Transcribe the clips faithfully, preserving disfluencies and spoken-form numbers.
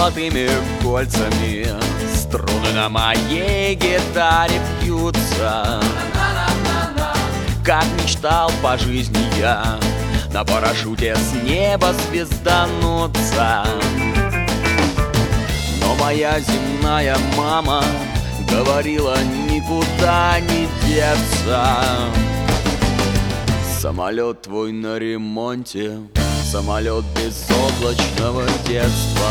золотыми кольцами. Струны на моей гитаре бьются. Как мечтал по жизни я на парашюте с неба звездануться. Но моя земная мама говорила, никуда не деться. Самолет твой на ремонте, самолет безоблачного детства.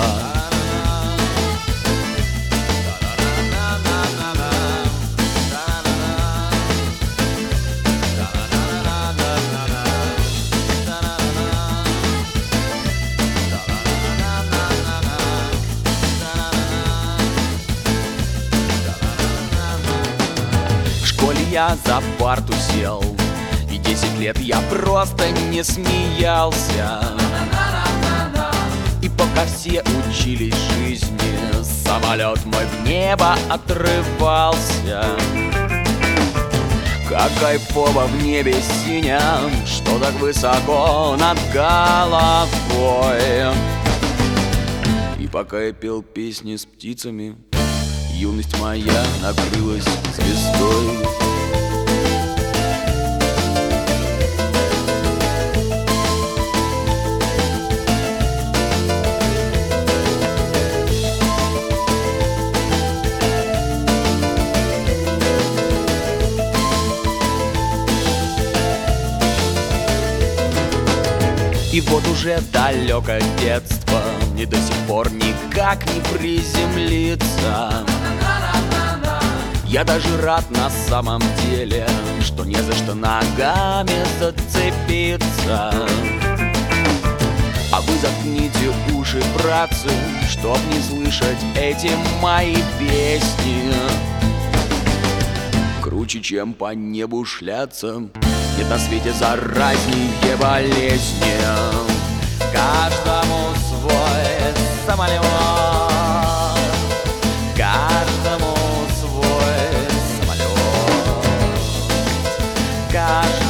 В школе я за парту сел, и десять лет я просто не смеялся. И пока все учились жизни, самолет мой в небо отрывался. Как кайфово в небе синем, что так высоко над головой. И пока я пел песни с птицами, юность моя накрылась звездой. И вот уже далекое детство мне до сих пор никак не приземлиться. Я даже рад на самом деле, что не за что ногами зацепиться. А вы заткните уши, братцы, чтоб не слышать эти мои песни. Круче, чем по небу шляться, нет на свете заразнее болезни. Каждому свой самолет, каждому свой самолет, каждому